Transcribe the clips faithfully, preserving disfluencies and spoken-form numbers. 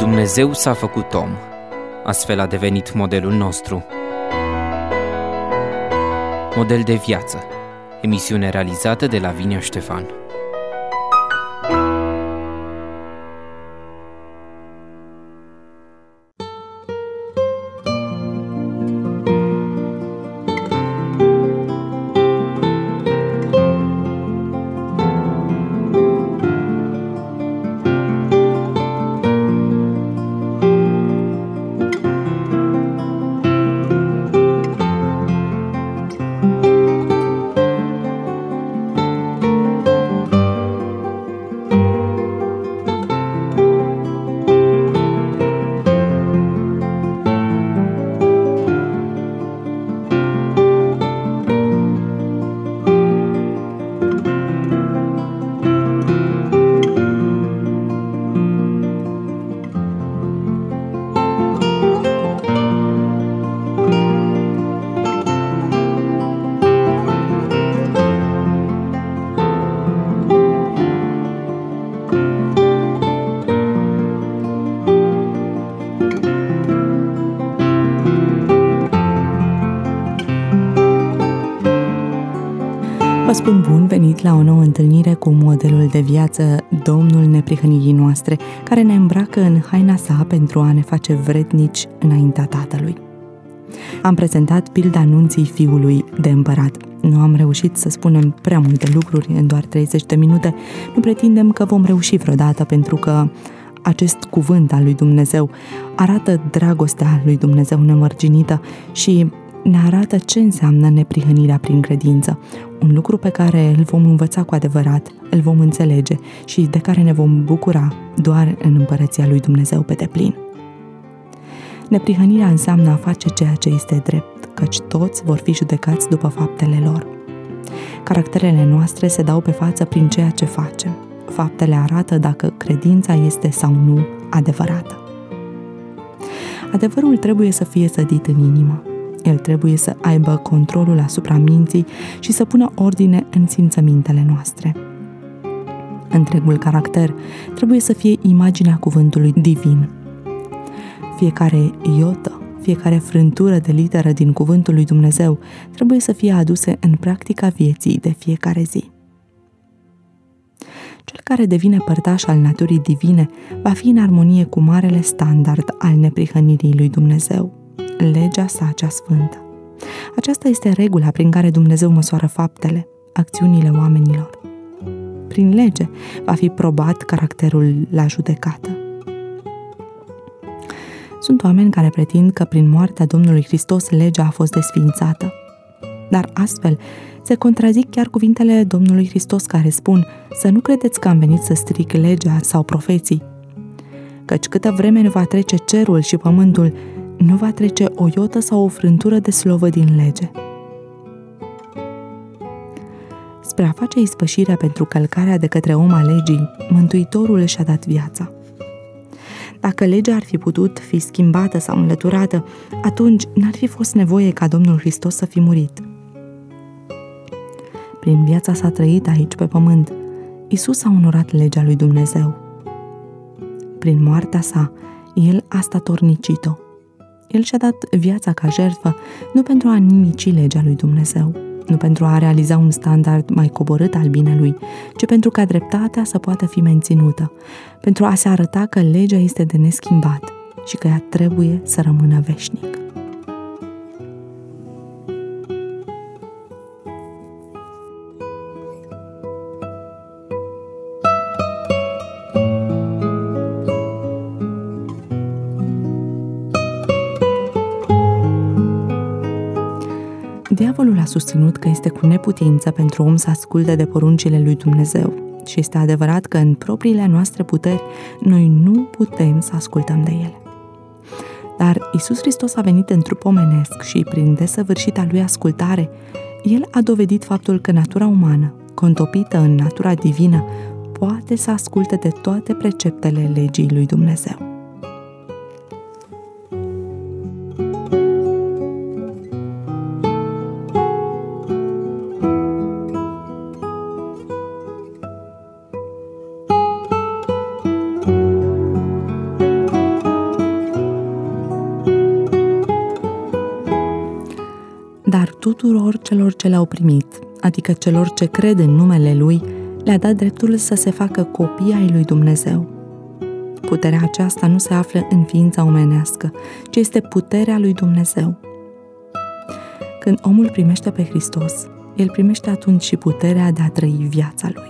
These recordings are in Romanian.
Dumnezeu s-a făcut om, astfel a devenit modelul nostru. Model de viață, emisiune realizată de Lavinia Ștefan. Vă spun bun venit la o nouă întâlnire cu modelul de viață, Domnul neprihănirii noastre, care ne îmbracă în haina sa pentru a ne face vrednici înaintea Tatălui. Am prezentat pilda anunții fiului de împărat. Nu am reușit să spunem prea multe lucruri în doar treizeci de minute. Nu pretindem că vom reuși vreodată, pentru că acest cuvânt al lui Dumnezeu arată dragostea lui Dumnezeu nemărginită și ne arată ce înseamnă neprihănirea prin credință, un lucru pe care îl vom învăța cu adevărat, îl vom înțelege și de care ne vom bucura doar în împărăția lui Dumnezeu pe deplin. Neprihănirea înseamnă a face ceea ce este drept, căci toți vor fi judecați după faptele lor. Caracterele noastre se dau pe față prin ceea ce facem. Faptele arată dacă credința este sau nu adevărată. Adevărul trebuie să fie sădit în inimă. El trebuie să aibă controlul asupra minții și să pună ordine în simțămintele noastre. Întregul caracter trebuie să fie imaginea cuvântului divin. Fiecare iotă, fiecare frântură de literă din cuvântul lui Dumnezeu trebuie să fie aduse în practica vieții de fiecare zi. Cel care devine părtaș al naturii divine va fi în armonie cu marele standard al neprihănirii lui Dumnezeu, legea sa cea sfântă. Aceasta este regula prin care Dumnezeu măsoară faptele, acțiunile oamenilor. Prin lege va fi probat caracterul la judecată. Sunt oameni care pretind că prin moartea Domnului Hristos legea a fost desființată. Dar astfel se contrazic chiar cuvintele Domnului Hristos care spun să nu credeți că am venit să stric legea sau profeții, căci câtă vreme nu va trece cerul și pământul, nu va trece o iotă sau o frântură de slovă din lege. Spre a face ispășirea pentru călcarea de către om a legii, Mântuitorul și-a dat viața. Dacă legea ar fi putut fi schimbată sau înlăturată, atunci n-ar fi fost nevoie ca Domnul Hristos să fi murit. Prin viața sa trăită aici pe pământ, Iisus a onorat legea lui Dumnezeu. Prin moartea sa, El a statornicit-o. El și-a dat viața ca jertfă nu pentru a nimici legea lui Dumnezeu, nu pentru a realiza un standard mai coborât al binelui, ci pentru ca dreptatea să poată fi menținută, pentru a se arăta că legea este de neschimbat și că ea trebuie să rămână veșnic. Diavolul a susținut că este cu neputință pentru om să asculte de poruncile lui Dumnezeu și este adevărat că în propriile noastre puteri noi nu putem să ascultăm de ele. Dar Iisus Hristos a venit în trup omenesc și prin desăvârșita lui ascultare, El a dovedit faptul că natura umană, contopită în natura divină, poate să asculte de toate preceptele legii lui Dumnezeu. dar tuturor celor ce le-au primit, adică celor ce cred în numele Lui, le-a dat dreptul să se facă copii ai lui Dumnezeu. Puterea aceasta nu se află în ființa omenească, ci este puterea lui Dumnezeu. Când omul primește pe Hristos, el primește atunci și puterea de a trăi viața lui.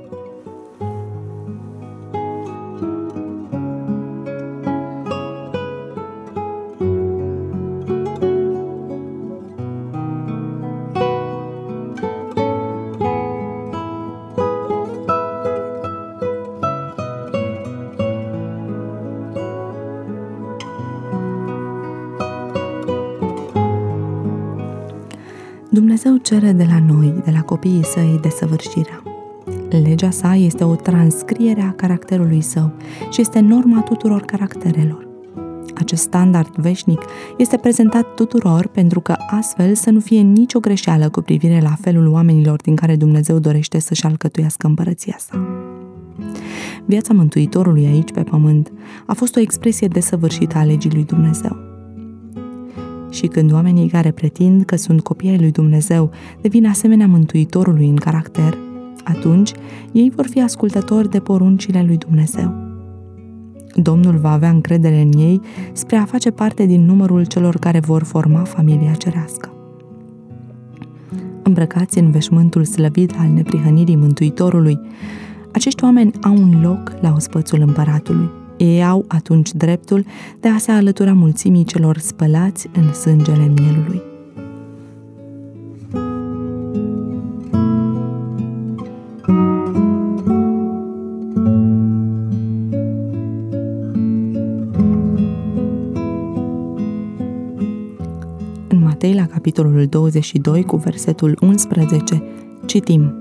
Dumnezeu cere de la noi, de la copiii săi, desăvârșirea. Legea sa este o transcriere a caracterului său și este norma tuturor caracterelor. Acest standard veșnic este prezentat tuturor pentru că astfel să nu fie nicio greșeală cu privire la felul oamenilor din care Dumnezeu dorește să-și alcătuiască împărăția sa. Viața Mântuitorului aici pe pământ a fost o expresie desăvârșită a legii lui Dumnezeu. Și când oamenii care pretind că sunt copii ai lui Dumnezeu devin asemenea Mântuitorului în caracter, atunci ei vor fi ascultători de poruncile lui Dumnezeu. Domnul va avea încredere în ei spre a face parte din numărul celor care vor forma familia cerească. Îmbrăcați în veșmântul slăvit al neprihănirii Mântuitorului, acești oameni au un loc la ospățul împăratului. Ei au atunci dreptul de a se alătura mulțimii celor spălați în sângele mielului. În Matei, la capitolul douăzeci și doi, cu versetul unsprezece, citim: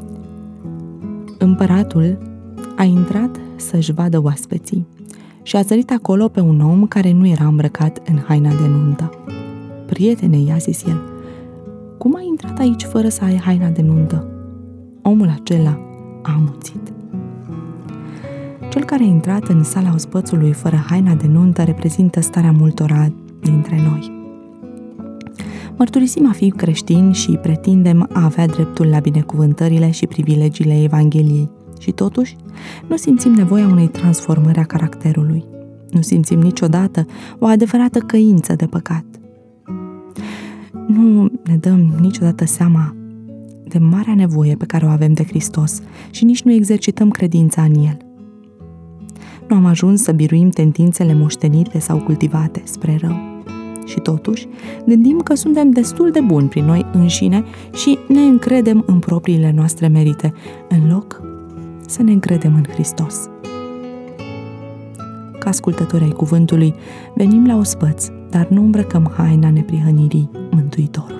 Împăratul a intrat să-și vadă oaspeții și a sărit acolo pe un om care nu era îmbrăcat în haina de nuntă. Prietene, i-a zis el, cum ai intrat aici fără să ai haina de nuntă? Omul acela a amuțit. Cel care a intrat în sala ospățului fără haina de nuntă reprezintă starea multora dintre noi. Mărturisim a fi creștini și pretindem a avea dreptul la binecuvântările și privilegiile Evangheliei. Și totuși, nu simțim nevoia unei transformări a caracterului. Nu simțim niciodată o adevărată căință de păcat. Nu ne dăm niciodată seama de marea nevoie pe care o avem de Hristos și nici nu exercităm credința în El. Nu am ajuns să biruim tendințele moștenite sau cultivate spre rău. Și totuși, gândim că suntem destul de buni prin noi înșine și ne încredem în propriile noastre merite, în loc să ne încredem în Hristos. Ca ascultători ai cuvântului, venim la ospăț, dar nu îmbrăcăm haina neprihănirii Mântuitorului.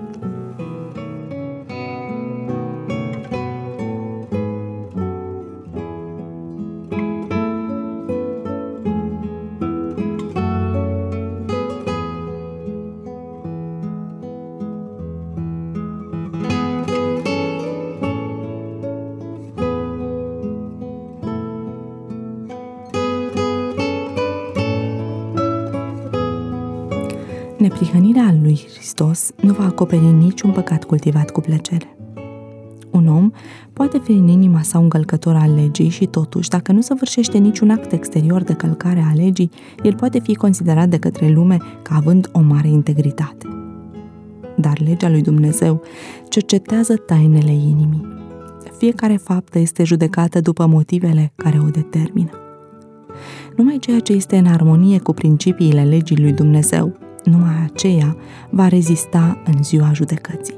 Neprihănirea lui Hristos nu va acoperi niciun păcat cultivat cu plăcere. Un om poate fi în inima sa un călcător al legii și totuși, dacă nu săvârșește niciun act exterior de călcare a legii, el poate fi considerat de către lume ca având o mare integritate. Dar legea lui Dumnezeu cercetează tainele inimii. Fiecare faptă este judecată după motivele care o determină. Numai ceea ce este în armonie cu principiile legii lui Dumnezeu, numai aceea va rezista în ziua judecății.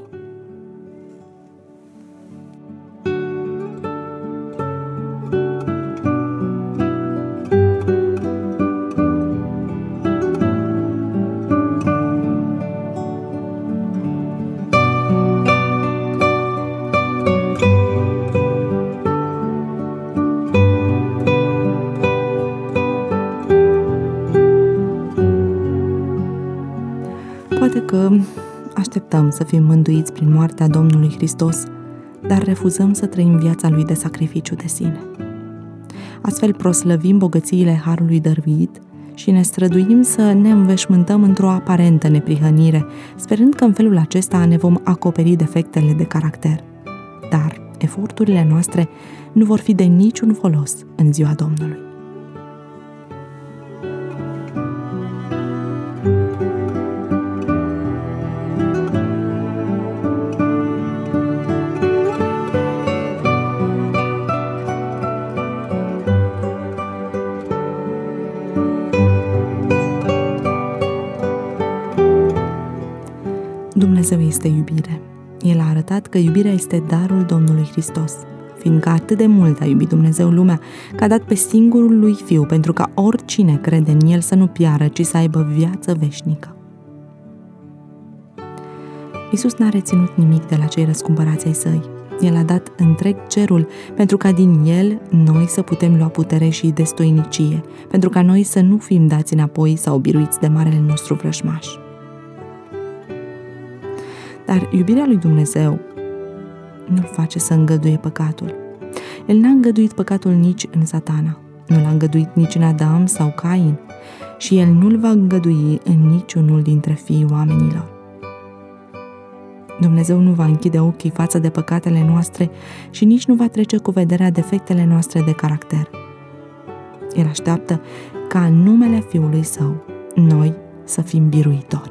Poate că așteptăm să fim mântuiți prin moartea Domnului Hristos, dar refuzăm să trăim viața Lui de sacrificiu de sine. Astfel proslăvim bogățiile harului dăruit și ne străduim să ne înveșmântăm într-o aparentă neprihănire, sperând că în felul acesta ne vom acoperi defectele de caracter. Dar eforturile noastre nu vor fi de niciun folos în ziua Domnului. Dumnezeu este iubire. El a arătat că iubirea este darul Domnului Hristos, fiindcă atât de mult a iubit Dumnezeu lumea, că a dat pe singurul lui Fiu, pentru ca oricine crede în El să nu piară, ci să aibă viață veșnică. Iisus n-a reținut nimic de la cei răscumpărați ai Săi. El a dat întreg cerul, pentru ca din El noi să putem lua putere și destoinicie, pentru ca noi să nu fim dați înapoi sau biruiți de marele nostru vrăjmaș. Dar iubirea lui Dumnezeu nu-l face să îngăduie păcatul. El n-a îngăduit păcatul nici în Satana, nu l-a îngăduit nici în Adam sau Cain și el nu-l va îngădui în niciunul dintre fiii oamenilor. Dumnezeu nu va închide ochii față de păcatele noastre și nici nu va trece cu vederea defectele noastre de caracter. El așteaptă ca în numele Fiului Său noi să fim biruitori.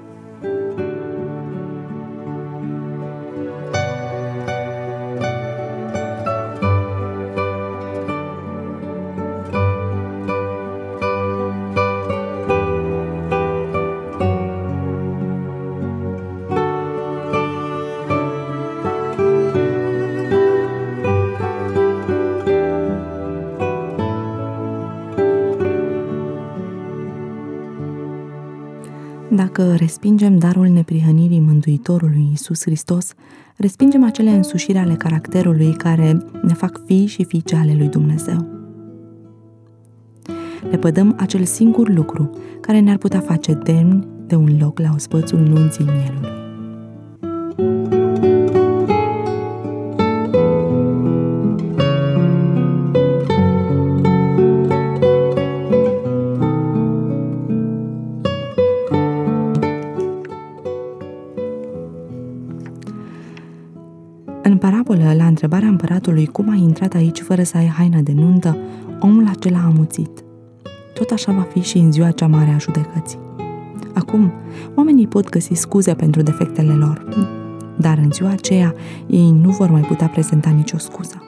Dacă respingem darul neprihănirii Mântuitorului Iisus Hristos, respingem acele însușiri ale caracterului care ne fac fii și fiice ale lui Dumnezeu. Lepădăm acel singur lucru care ne-ar putea face demni de un loc la ospățul nunții mielului. În parabolă, la întrebarea împăratului cum ai intrat aici fără să ai haină de nuntă, omul acela a amuțit. Tot așa va fi și în ziua cea mare a judecății. Acum, oamenii pot găsi scuze pentru defectele lor, dar în ziua aceea ei nu vor mai putea prezenta nicio scuză.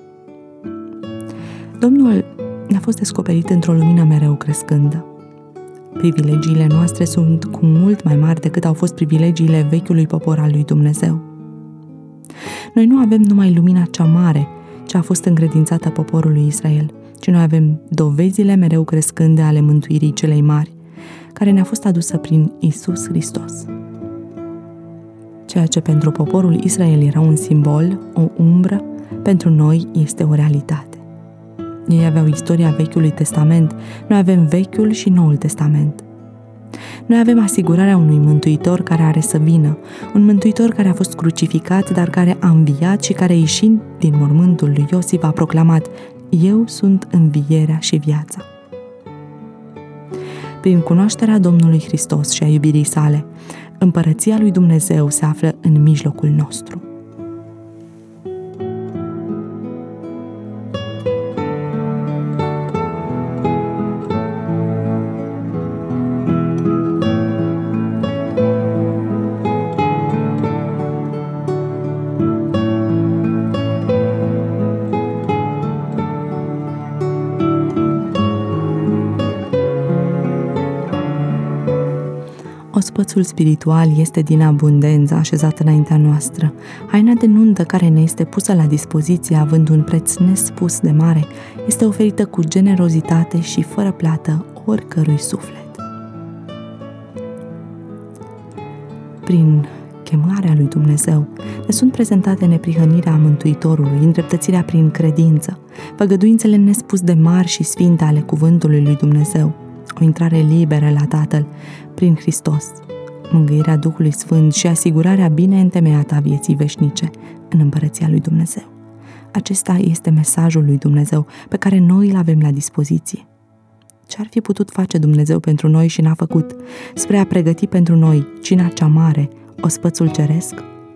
Domnul ne-a fost descoperit într-o lumină mereu crescândă. Privilegiile noastre sunt cu mult mai mari decât au fost privilegiile vechiului popor al lui Dumnezeu. Noi nu avem numai lumina cea mare ce a fost încredințată poporului Israel, ci noi avem dovezile mereu crescânde ale mântuirii celei mari, care ne-a fost adusă prin Iisus Hristos. Ceea ce pentru poporul Israel era un simbol, o umbră, pentru noi este o realitate. Ei aveau istoria Vechiului Testament, noi avem Vechiul și Noul Testament. Noi avem asigurarea unui mântuitor care are să vină, un mântuitor care a fost crucificat, dar care a înviat și care, ieșind din mormântul lui Iosif, a proclamat: Eu sunt învierea și viața. Prin cunoașterea Domnului Hristos și a iubirii sale, împărăția lui Dumnezeu se află în mijlocul nostru. Ospățul spiritual este din abundență așezat înaintea noastră. Haina de nuntă care ne este pusă la dispoziție, având un preț nespus de mare, este oferită cu generozitate și fără plată oricărui suflet. Prin chemarea lui Dumnezeu ne sunt prezentate neprihănirea Mântuitorului, îndreptățirea prin credință, făgăduințele nespus de mari și sfinte ale cuvântului lui Dumnezeu, o intrare liberă la Tatăl prin Hristos, mângâierea Duhului Sfânt și asigurarea bine întemeiată a vieții veșnice în împărăția lui Dumnezeu. Acesta este mesajul lui Dumnezeu pe care noi îl avem la dispoziție. ce-ar fi putut face Dumnezeu pentru noi și n-a făcut, spre a pregăti pentru noi cina cea mare, ospățul ceresc?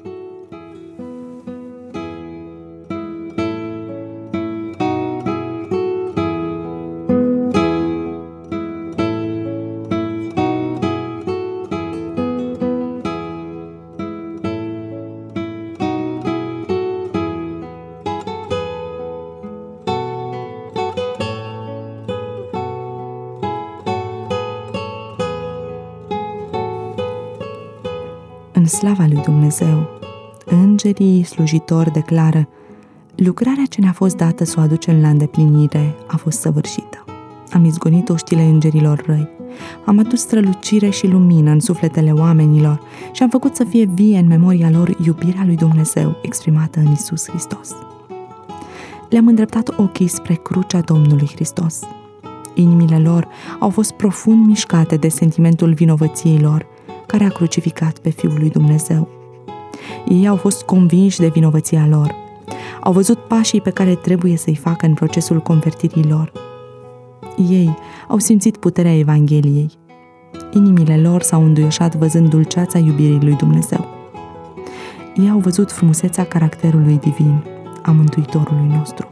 În slava lui Dumnezeu, îngerii slujitori declară: lucrarea ce ne-a fost dată să o aducem la îndeplinire a fost săvârșită. Am izgonit oștile îngerilor răi, am adus strălucire și lumină în sufletele oamenilor și am făcut să fie vie în memoria lor iubirea lui Dumnezeu exprimată în Iisus Hristos. Le-am îndreptat ochii spre crucea Domnului Hristos. Inimile lor au fost profund mișcate de sentimentul vinovăției lor, care a crucificat pe Fiul lui Dumnezeu. Ei au fost convinși de vinovăția lor. Au văzut pașii pe care trebuie să-i facă în procesul convertirii lor. Ei au simțit puterea Evangheliei. Inimile lor s-au înduioșat văzând dulceața iubirii lui Dumnezeu. Ei au văzut frumusețea caracterului divin a Mântuitorului nostru.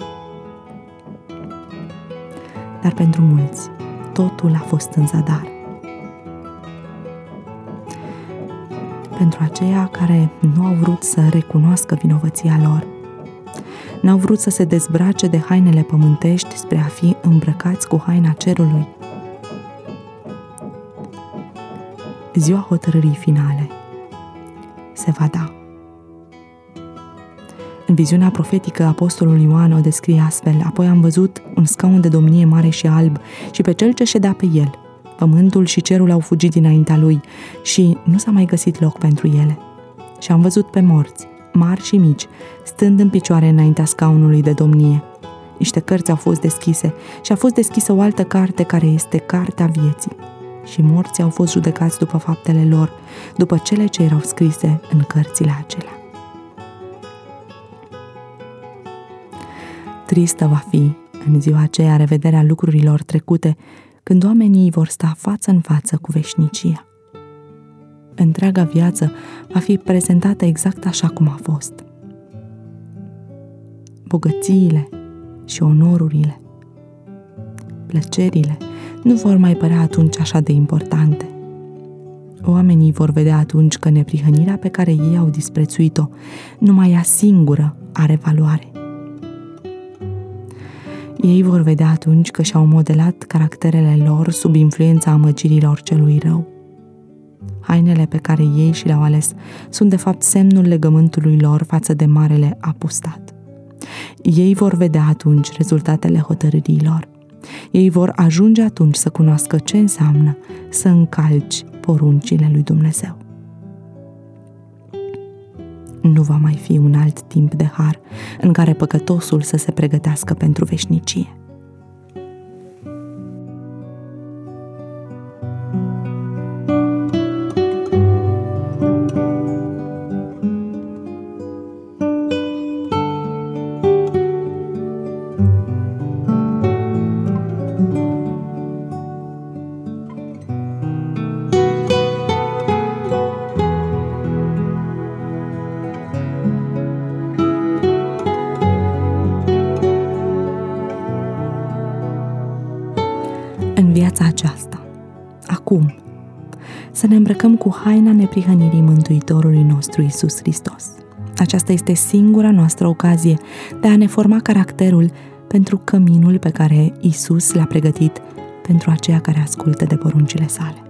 Dar pentru mulți, totul a fost în zadar. Pentru aceia care nu au vrut să recunoască vinovăția lor, n-au vrut să se dezbrace de hainele pământești spre a fi îmbrăcați cu haina cerului. Ziua hotărârii finale se va da. În viziunea profetică, apostolul Ioan o descrie astfel: apoi am văzut un scaun de domnie mare și alb și pe cel ce ședea pe el. Pământul și cerul au fugit dinaintea lui și nu s-a mai găsit loc pentru ele. Și am văzut pe morți, mari și mici, stând în picioare înaintea scaunului de domnie. Niște cărți au fost deschise și a fost deschisă o altă carte care este cartea vieții. Și morții au fost judecați după faptele lor, după cele ce erau scrise în cărțile acelea. Tristă va fi în ziua aceea revederea lucrurilor trecute, când oamenii vor sta față în față cu veșnicia. Întreaga viață va fi prezentată exact așa cum a fost. Bogățiile și onorurile, plăcerile nu vor mai părea atunci așa de importante. Oamenii vor vedea atunci că neprihănirea pe care ei au disprețuit-o numai ea singură are valoare. Ei vor vedea atunci că și-au modelat caracterele lor sub influența amăgirilor celui rău. Hainele pe care ei și le-au ales sunt de fapt semnul legământului lor față de marele apustat. Ei vor vedea atunci rezultatele hotărârii lor. Ei vor ajunge atunci să cunoască ce înseamnă să încalci poruncile lui Dumnezeu. Nu va mai fi un alt timp de har în care păcătosul să se pregătească pentru veșnicie. În viața aceasta, acum, să ne îmbrăcăm cu haina neprihănirii Mântuitorului nostru Iisus Hristos. Aceasta este singura noastră ocazie de a ne forma caracterul pentru căminul pe care Iisus l-a pregătit pentru aceia care ascultă de poruncile sale.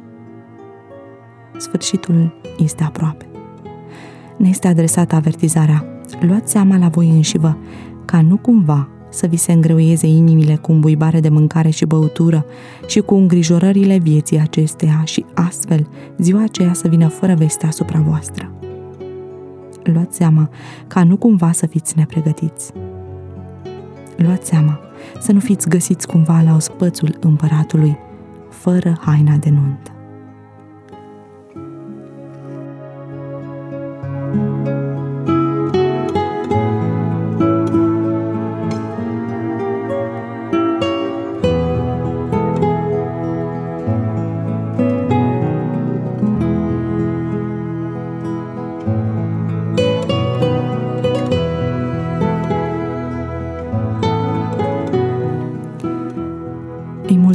Sfârșitul este aproape. Ne este adresată avertizarea: luați seama la voi înșivă ca nu cumva să vi se îngreuieze inimile cu îmbuibare de mâncare și băutură și cu îngrijorările vieții acesteia și astfel ziua aceea să vină fără veste asupra voastră. Luați seama ca nu cumva să fiți nepregătiți. Luați seama să nu fiți găsiți cumva la ospățul împăratului fără haina de nuntă.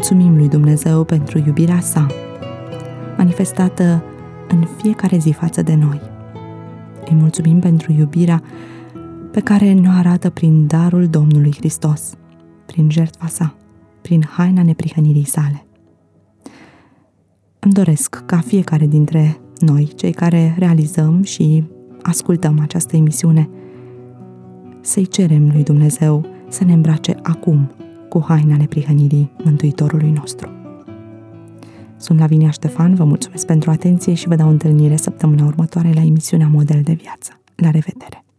mulțumim lui Dumnezeu pentru iubirea sa, manifestată în fiecare zi față de noi. Îi mulțumim pentru iubirea pe care ne-o arată prin darul Domnului Hristos, prin jertfa sa, prin haina neprihănirii sale. Îmi doresc ca fiecare dintre noi, cei care realizăm și ascultăm această emisiune, să-i cerem lui Dumnezeu să ne îmbrace acum cu haina neprihănirii Mântuitorului nostru. Sunt Lavinia Ștefan, vă mulțumesc pentru atenție și vă dau întâlnire săptămâna următoare la emisiunea Model de Viață. La revedere!